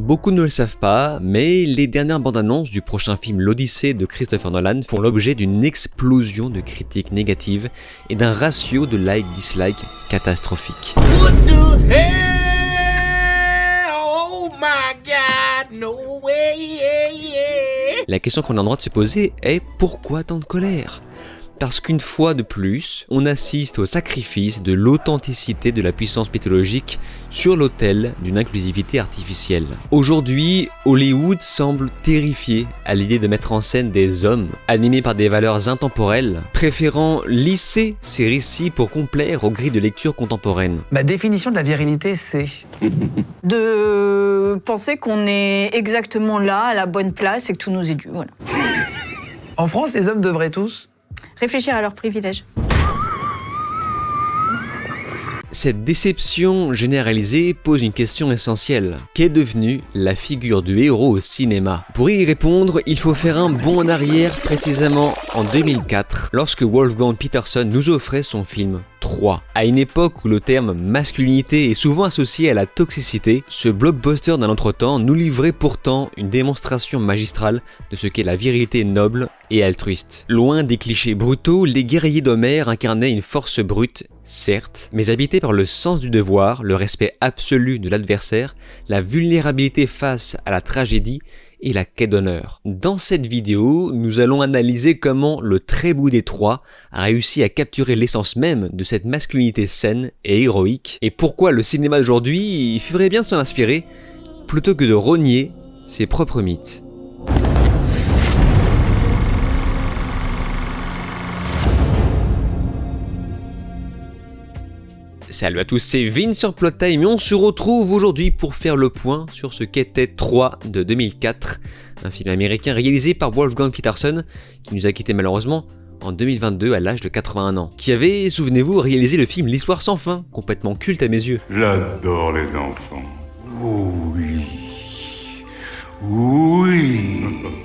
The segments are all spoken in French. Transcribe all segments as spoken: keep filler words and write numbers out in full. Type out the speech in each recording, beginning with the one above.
Beaucoup ne le savent pas, mais les dernières bandes annonces du prochain film L'Odyssée de Christopher Nolan font l'objet d'une explosion de critiques négatives et d'un ratio de like-dislike catastrophique. What the hell? Oh my God, no way, yeah, yeah. La question qu'on a le droit de se poser est pourquoi tant de colère ? Parce qu'une fois de plus, on assiste au sacrifice de l'authenticité de la puissance mythologique sur l'autel d'une inclusivité artificielle. Aujourd'hui, Hollywood semble terrifié à l'idée de mettre en scène des hommes animés par des valeurs intemporelles, préférant lisser ces récits pour complaire aux grilles de lecture contemporaines. Ma définition de la virilité, c'est... de penser qu'on est exactement là, à la bonne place et que tout nous est dû, voilà. En France, les hommes devraient tous... Réfléchir à leurs privilèges. Cette déception généralisée pose une question essentielle. Qu'est devenue la figure du héros au cinéma ? Pour y répondre, il faut faire un bond en arrière précisément en deux mille quatre, lorsque Wolfgang Petersen nous offrait son film trois. À une époque où le terme masculinité est souvent associé à la toxicité, ce blockbuster d'un autre temps nous livrait pourtant une démonstration magistrale de ce qu'est la virilité noble et altruiste. Loin des clichés brutaux, les guerriers d'Homère incarnaient une force brute, certes, mais habitée par le sens du devoir, le respect absolu de l'adversaire, la vulnérabilité face à la tragédie et la quête d'honneur. Dans cette vidéo, nous allons analyser comment le Trébout des Trois a réussi à capturer l'essence même de cette masculinité saine et héroïque, et pourquoi le cinéma d'aujourd'hui ferait bien s'en inspirer, plutôt que de rogner ses propres mythes. Salut à tous, c'est Vince sur Plot Time et on se retrouve aujourd'hui pour faire le point sur ce qu'était trois de deux mille quatre, un film américain réalisé par Wolfgang Petersen qui nous a quitté malheureusement en deux mille vingt-deux à l'âge de quatre-vingt-un ans, qui avait, souvenez-vous, réalisé le film L'Histoire sans fin, complètement culte à mes yeux. J'adore les enfants. Oh oui. Oui.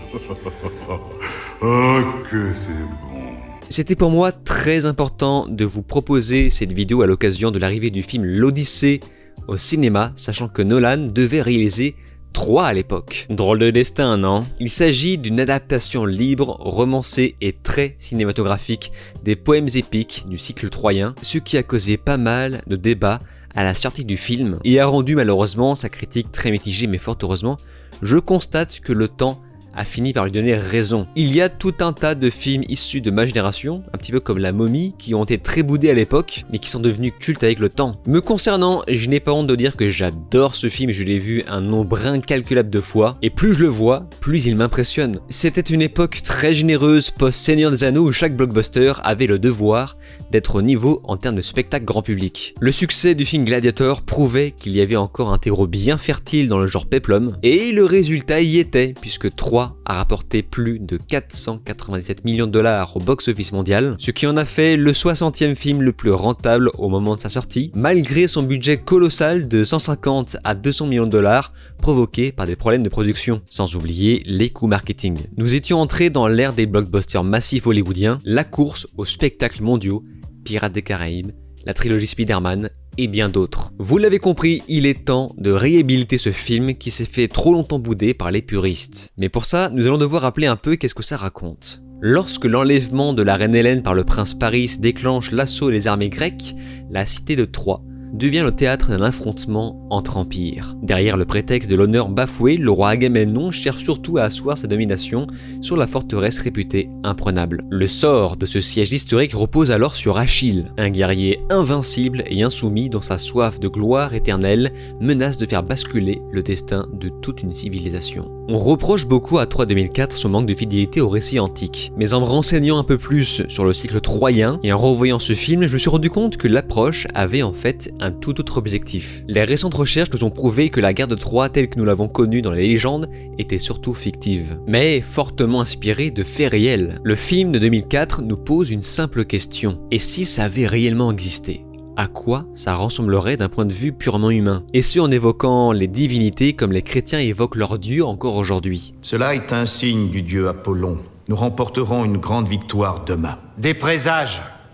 Oh que c'est bon. C'était pour moi très important de vous proposer cette vidéo à l'occasion de l'arrivée du film L'Odyssée au cinéma, sachant que Nolan devait réaliser trois à l'époque. Drôle de destin, non ? Il s'agit d'une adaptation libre, romancée et très cinématographique des poèmes épiques du cycle troyen, ce qui a causé pas mal de débats à la sortie du film et a rendu malheureusement sa critique très mitigée, mais fort heureusement, je constate que le temps a fini par lui donner raison. Il y a tout un tas de films issus de ma génération, un petit peu comme La Momie, qui ont été très boudés à l'époque, mais qui sont devenus cultes avec le temps. Me concernant, je n'ai pas honte de dire que j'adore ce film et je l'ai vu un nombre incalculable de fois, et plus je le vois, plus il m'impressionne. C'était une époque très généreuse post-Seigneur des Anneaux où chaque blockbuster avait le devoir d'être au niveau en termes de spectacle grand public. Le succès du film Gladiator prouvait qu'il y avait encore un terreau bien fertile dans le genre péplum, et le résultat y était, puisque trois a rapporté plus de quatre cent quatre-vingt-dix-sept millions de dollars au box-office mondial, ce qui en a fait le soixantième film le plus rentable au moment de sa sortie, malgré son budget colossal de cent cinquante à deux cents millions de dollars provoqué par des problèmes de production, sans oublier les coûts marketing. Nous étions entrés dans l'ère des blockbusters massifs hollywoodiens, la course aux spectacles mondiaux, Pirates des Caraïbes, la trilogie Spider-Man, et bien d'autres. Vous l'avez compris, il est temps de réhabiliter ce film qui s'est fait trop longtemps bouder par les puristes. Mais pour ça, nous allons devoir rappeler un peu qu'est-ce que ça raconte. Lorsque l'enlèvement de la reine Hélène par le prince Paris déclenche l'assaut des armées grecques, la cité de Troie devient le théâtre d'un affrontement entre empires. Derrière le prétexte de l'honneur bafoué, le roi Agamemnon cherche surtout à asseoir sa domination sur la forteresse réputée imprenable. Le sort de ce siège historique repose alors sur Achille, un guerrier invincible et insoumis dont sa soif de gloire éternelle menace de faire basculer le destin de toute une civilisation. On reproche beaucoup à trois deux mille quatre son manque de fidélité au récit antique, mais en me renseignant un peu plus sur le cycle troyen et en revoyant ce film, je me suis rendu compte que l'approche avait en fait un tout autre objectif. Les récentes recherches nous ont prouvé que la guerre de Troie telle que nous l'avons connue dans les légendes était surtout fictive, mais fortement inspirée de faits réels. Le film de deux mille quatre nous pose une simple question. Et si ça avait réellement existé ? À quoi ça ressemblerait d'un point de vue purement humain? Et ce en évoquant les divinités comme les chrétiens évoquent leurs dieux encore aujourd'hui. Cela est un signe du dieu Apollon. Nous remporterons une grande victoire demain. Des présages.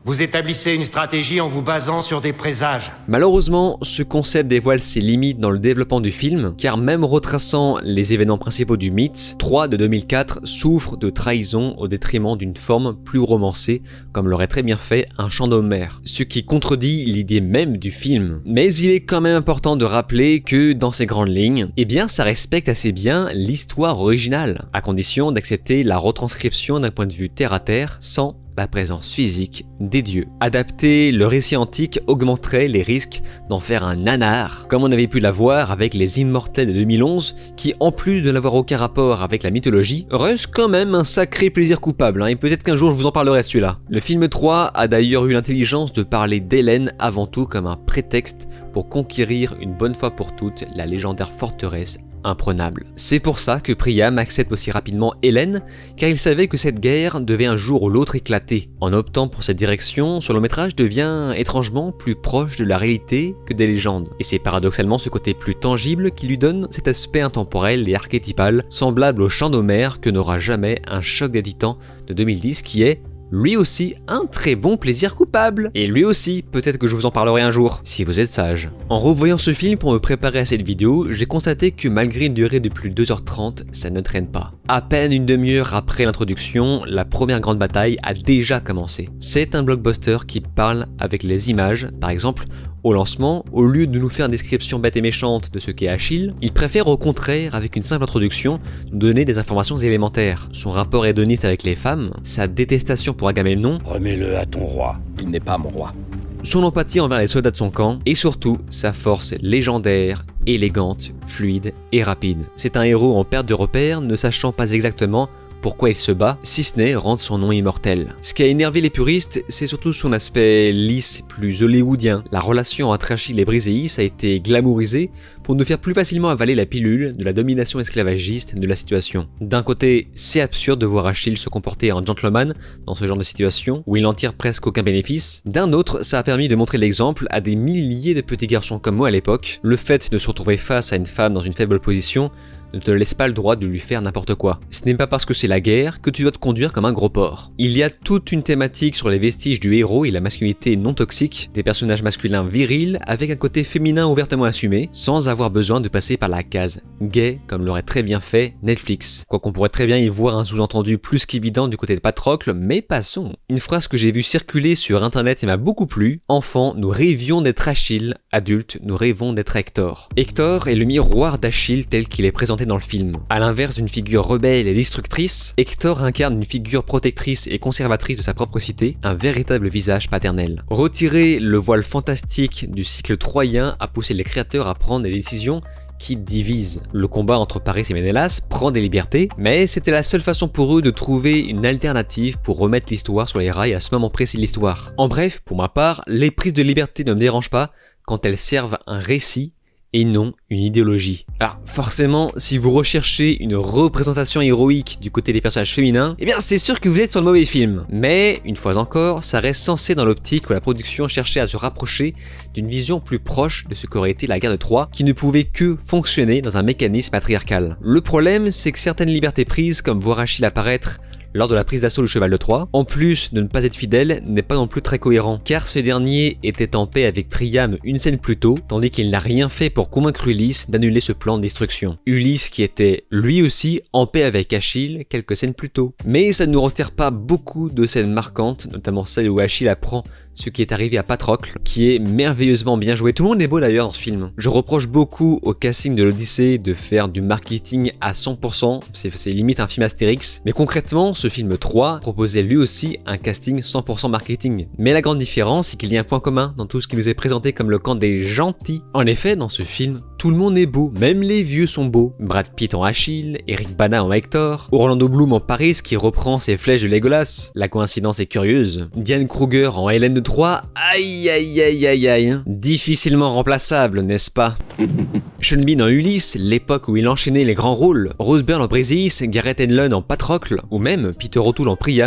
Vous établissez une stratégie en vous basant sur des présages. Malheureusement, ce concept dévoile ses limites dans le développement du film, car même retraçant les événements principaux du mythe, trois de deux mille quatre souffre de trahison au détriment d'une forme plus romancée, comme l'aurait très bien fait un chant d'Homère, ce qui contredit l'idée même du film. Mais il est quand même important de rappeler que, dans ses grandes lignes, eh bien ça respecte assez bien l'histoire originale, à condition d'accepter la retranscription d'un point de vue terre-à-terre, sans la présence physique des dieux. Adapter le récit antique augmenterait les risques d'en faire un nanar, comme on avait pu l'avoir avec Les Immortels de deux mille onze, qui en plus de n'avoir aucun rapport avec la mythologie, reste quand même un sacré plaisir coupable, hein, et peut-être qu'un jour je vous en parlerai de celui-là. Le film trois a d'ailleurs eu l'intelligence de parler d'Hélène avant tout comme un prétexte pour conquérir une bonne fois pour toutes la légendaire forteresse imprenable. C'est pour ça que Priam accepte aussi rapidement Hélène, car il savait que cette guerre devait un jour ou l'autre éclater. En optant pour cette direction, ce long métrage devient étrangement plus proche de la réalité que des légendes. Et c'est paradoxalement ce côté plus tangible qui lui donne cet aspect intemporel et archétypal, semblable au chant d'Homère que n'aura jamais un Choc des Titans de deux mille dix qui est lui aussi un très bon plaisir coupable. Et lui aussi, peut-être que je vous en parlerai un jour, si vous êtes sage. En revoyant ce film pour me préparer à cette vidéo, j'ai constaté que malgré une durée de plus de deux heures trente, ça ne traîne pas. À peine une demi-heure après l'introduction, la première grande bataille a déjà commencé. C'est un blockbuster qui parle avec les images, par exemple, au lancement, au lieu de nous faire une description bête et méchante de ce qu'est Achille, il préfère au contraire, avec une simple introduction, nous donner des informations élémentaires. Son rapport hédoniste avec les femmes, sa détestation pour Agamemnon, Remets-le à ton roi. Il n'est pas mon roi. son empathie envers les soldats de son camp, et surtout, sa force légendaire, élégante, fluide et rapide. C'est un héros en perte de repère, ne sachant pas exactement pourquoi il se bat, si ce n'est rendre son nom immortel. Ce qui a énervé les puristes, c'est surtout son aspect lisse, plus hollywoodien. La relation entre Achille et Briséis a été glamourisée pour nous faire plus facilement avaler la pilule de la domination esclavagiste de la situation. D'un côté, c'est absurde de voir Achille se comporter en gentleman dans ce genre de situation, où il n'en tire presque aucun bénéfice. D'un autre, ça a permis de montrer l'exemple à des milliers de petits garçons comme moi à l'époque. Le fait de se retrouver face à une femme dans une faible position ne te laisse pas le droit de lui faire n'importe quoi. Ce n'est pas parce que c'est la guerre que tu dois te conduire comme un gros porc. Il y a toute une thématique sur les vestiges du héros et la masculinité non toxique, des personnages masculins virils avec un côté féminin ouvertement assumé, sans avoir besoin de passer par la case gay comme l'aurait très bien fait Netflix. Quoi qu'on pourrait très bien y voir un sous-entendu plus qu'évident du côté de Patrocle, mais passons. Une phrase que j'ai vue circuler sur internet et m'a beaucoup plu: enfant, nous rêvions d'être Achille, adulte, nous rêvons d'être Hector. Hector est le miroir d'Achille tel qu'il est présenté dans le film. À l'inverse d'une figure rebelle et destructrice, Hector incarne une figure protectrice et conservatrice de sa propre cité, un véritable visage paternel. Retirer le voile fantastique du cycle troyen a poussé les créateurs à prendre des décisions qui divisent. Le combat entre Paris et Ménélas prend des libertés, mais c'était la seule façon pour eux de trouver une alternative pour remettre l'histoire sur les rails à ce moment précis de l'histoire. En bref, pour ma part, les prises de liberté ne me dérangent pas quand elles servent un récit et non une idéologie. Alors forcément, si vous recherchez une représentation héroïque du côté des personnages féminins, eh bien c'est sûr que vous êtes sur le mauvais film. Mais, une fois encore, ça reste censé dans l'optique où la production cherchait à se rapprocher d'une vision plus proche de ce qu'aurait été la guerre de Troie, qui ne pouvait que fonctionner dans un mécanisme patriarcal. Le problème, c'est que certaines libertés prises, comme voir Achille apparaître lors de la prise d'assaut du cheval de Troie, en plus de ne pas être fidèle, n'est pas non plus très cohérent, car ce dernier était en paix avec Priam une scène plus tôt, tandis qu'il n'a rien fait pour convaincre Ulysse d'annuler ce plan de destruction. Ulysse qui était lui aussi en paix avec Achille quelques scènes plus tôt. Mais ça ne nous retire pas beaucoup de scènes marquantes, notamment celle où Achille apprend ce qui est arrivé à Patrocle, qui est merveilleusement bien joué. Tout le monde est beau d'ailleurs dans ce film. Je reproche beaucoup au casting de l'Odyssée de faire du marketing à cent pour cent, c'est, c'est limite un film Astérix, mais concrètement, ce film trois proposait lui aussi un casting cent pour cent marketing. Mais la grande différence, c'est qu'il y a un point commun dans tout ce qui nous est présenté comme le camp des gentils. En effet, dans ce film, tout le monde est beau, même les vieux sont beaux. Brad Pitt en Achille, Eric Bana en Hector, Orlando Bloom en Paris qui reprend ses flèches de Legolas, la coïncidence est curieuse, Diane Kruger en Hélène de Troie, aïe aïe aïe aïe aïe, difficilement remplaçable, n'est-ce pas? Sean Bean en Ulysse, l'époque où il enchaînait les grands rôles, Rose Byrne en Briséis, Gareth Edlund en Patrocle, ou même Peter O'Toole en Priam,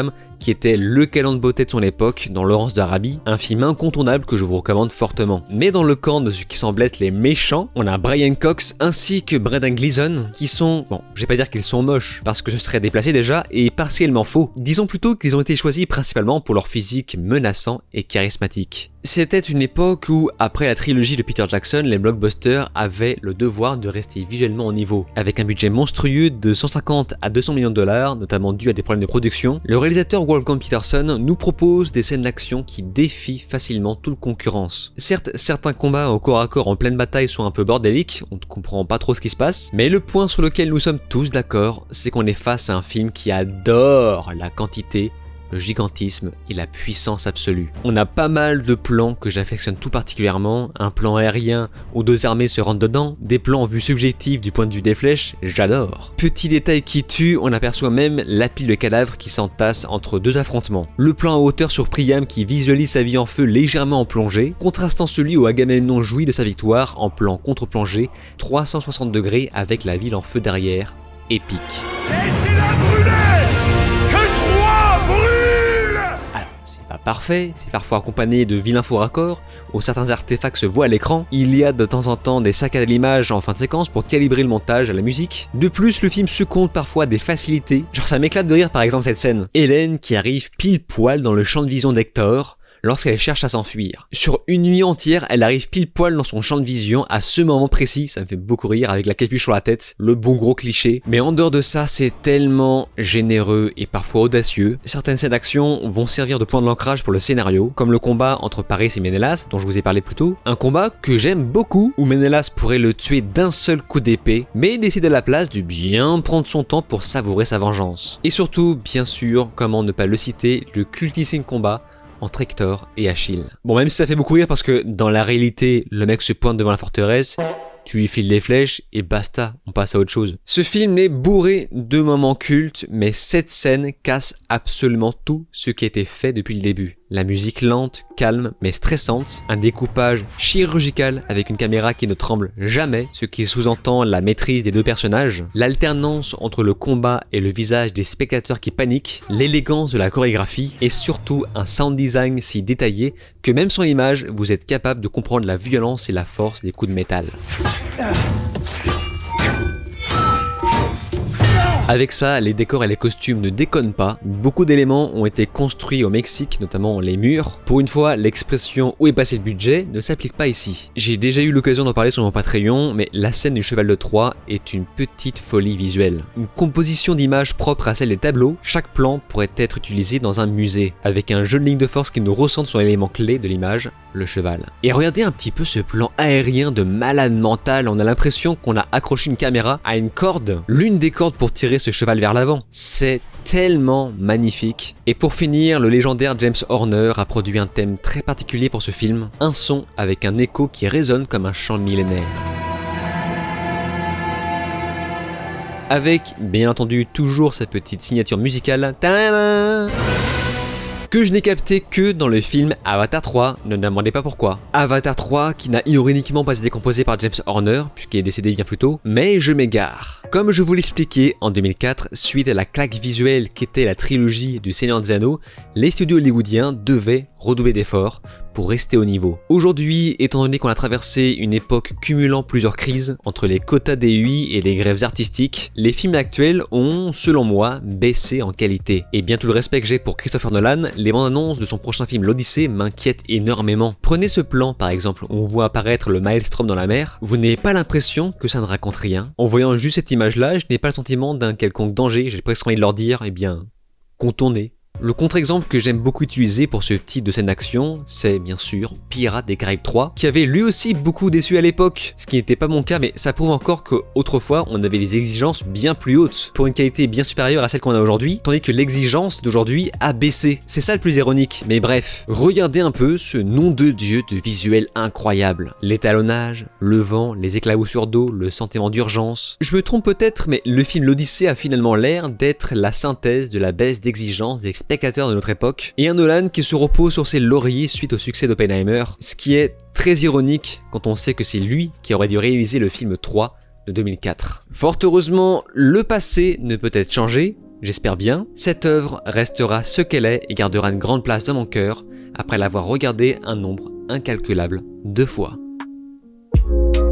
qui était le canon de beauté de son époque dans Laurence d'Arabie, un film incontournable que je vous recommande fortement. Mais dans le camp de ceux qui semblent être les méchants, on a Brian Cox ainsi que Brendan Gleeson qui sont, bon, je vais pas dire qu'ils sont moches parce que ce serait déplacé déjà et partiellement faux. Disons plutôt qu'ils ont été choisis principalement pour leur physique menaçant et charismatique. C'était une époque où, après la trilogie de Peter Jackson, les blockbusters avaient le devoir de rester visuellement au niveau. Avec un budget monstrueux de cent cinquante à deux cents millions de dollars, notamment dû à des problèmes de production, le réalisateur Wolfgang Peterson nous propose des scènes d'action qui défient facilement toute concurrence. Certes, certains combats au corps à corps en pleine bataille sont un peu bordéliques, on ne comprend pas trop ce qui se passe, mais le point sur lequel nous sommes tous d'accord, c'est qu'on est face à un film qui adore la quantité, le gigantisme et la puissance absolue. On a pas mal de plans que j'affectionne tout particulièrement, un plan aérien où deux armées se rentrent dedans, des plans en vue subjective du point de vue des flèches, j'adore. Petit détail qui tue, on aperçoit même la pile de cadavres qui s'entassent entre deux affrontements. Le plan en hauteur sur Priam qui visualise sa vie en feu légèrement en plongée, contrastant celui où Agamemnon jouit de sa victoire en plan contre-plongée, trois cent soixante degrés avec la ville en feu derrière, épique. Laissez-la brûler! Que Troie brûle! C'est pas parfait, c'est parfois accompagné de vilains faux raccords, où certains artefacts se voient à l'écran, il y a de temps en temps des saccades à l'image en fin de séquence pour calibrer le montage à la musique. De plus, le film succombe parfois à des facilités, genre ça m'éclate de rire par exemple cette scène. Hélène qui arrive pile poil dans le champ de vision d'Hector, lorsqu'elle cherche à s'enfuir. Sur une nuit entière, elle arrive pile poil dans son champ de vision à ce moment précis, ça me fait beaucoup rire avec la capuche sur la tête, le bon gros cliché. Mais en dehors de ça, c'est tellement généreux et parfois audacieux. Certaines scènes d'action vont servir de point de l'ancrage pour le scénario, comme le combat entre Paris et Ménélas, dont je vous ai parlé plus tôt. Un combat que j'aime beaucoup, où Ménélas pourrait le tuer d'un seul coup d'épée, mais décide à la place de bien prendre son temps pour savourer sa vengeance. Et surtout, bien sûr, comment ne pas le citer, le cultissime combat entre Hector et Achille. Bon, même si ça fait beaucoup rire parce que dans la réalité, le mec se pointe devant la forteresse, tu lui files des flèches et basta, on passe à autre chose. Ce film est bourré de moments cultes, mais cette scène casse absolument tout ce qui a été fait depuis le début. La musique lente, calme, mais stressante, un découpage chirurgical avec une caméra qui ne tremble jamais, ce qui sous-entend la maîtrise des deux personnages, l'alternance entre le combat et le visage des spectateurs qui paniquent, l'élégance de la chorégraphie et surtout un sound design si détaillé que même sans l'image, vous êtes capable de comprendre la violence et la force des coups de métal. Avec ça, les décors et les costumes ne déconnent pas, beaucoup d'éléments ont été construits au Mexique, notamment les murs. Pour une fois, l'expression « où est passé le budget » ne s'applique pas ici. J'ai déjà eu l'occasion d'en parler sur mon Patreon, mais la scène du cheval de Troie est une petite folie visuelle. Une composition d'images propre à celle des tableaux, chaque plan pourrait être utilisé dans un musée, avec un jeu de ligne de force qui nous recentre sur l'élément clé de l'image, le cheval. Et regardez un petit peu ce plan aérien de malade mental, on a l'impression qu'on a accroché une caméra à une corde, l'une des cordes pour tirer ce cheval vers l'avant. C'est tellement magnifique. Et pour finir, le légendaire James Horner a produit un thème très particulier pour ce film, un son avec un écho qui résonne comme un chant millénaire. Avec, bien entendu, toujours sa petite signature musicale, ta-da-da, que je n'ai capté que dans le film Avatar trois, ne me demandez pas pourquoi. Avatar trois qui n'a ironiquement pas été composé par James Horner, puisqu'il est décédé bien plus tôt, mais je m'égare. Comme je vous l'expliquais, en deux mille quatre, suite à la claque visuelle qu'était la trilogie du Seigneur des Anneaux, les studios hollywoodiens devaient redoubler d'efforts pour rester au niveau. Aujourd'hui, étant donné qu'on a traversé une époque cumulant plusieurs crises, entre les quotas des U I et les grèves artistiques, les films actuels ont, selon moi, baissé en qualité. Et bien tout le respect que j'ai pour Christopher Nolan, les bandes annonces de son prochain film l'Odyssée m'inquiètent énormément. Prenez ce plan par exemple, où on voit apparaître le Maelstrom dans la mer, vous n'avez pas l'impression que ça ne raconte rien. En voyant juste cette image là, je n'ai pas le sentiment d'un quelconque danger, j'ai presque envie de leur dire, eh bien, contournez. Le contre-exemple que j'aime beaucoup utiliser pour ce type de scène d'action, c'est bien sûr Pirates des Caraïbes trois, qui avait lui aussi beaucoup déçu à l'époque, ce qui n'était pas mon cas, mais ça prouve encore qu'autrefois on avait des exigences bien plus hautes, pour une qualité bien supérieure à celle qu'on a aujourd'hui, tandis que l'exigence d'aujourd'hui a baissé. C'est ça le plus ironique, mais bref, regardez un peu ce nom de Dieu de visuel incroyable. L'étalonnage, le vent, les éclaboussures d'eau, le sentiment d'urgence. Je me trompe peut-être, mais le film l'Odyssée a finalement l'air d'être la synthèse de la baisse d'exigence des spectateurs de notre époque, et un Nolan qui se repose sur ses lauriers suite au succès d'Oppenheimer, ce qui est très ironique quand on sait que c'est lui qui aurait dû réaliser le film trois de deux mille quatre. Fort heureusement, le passé ne peut être changé, J'espère bien. Cette œuvre restera ce qu'elle est et gardera une grande place dans mon cœur après l'avoir regardée un nombre incalculable de fois.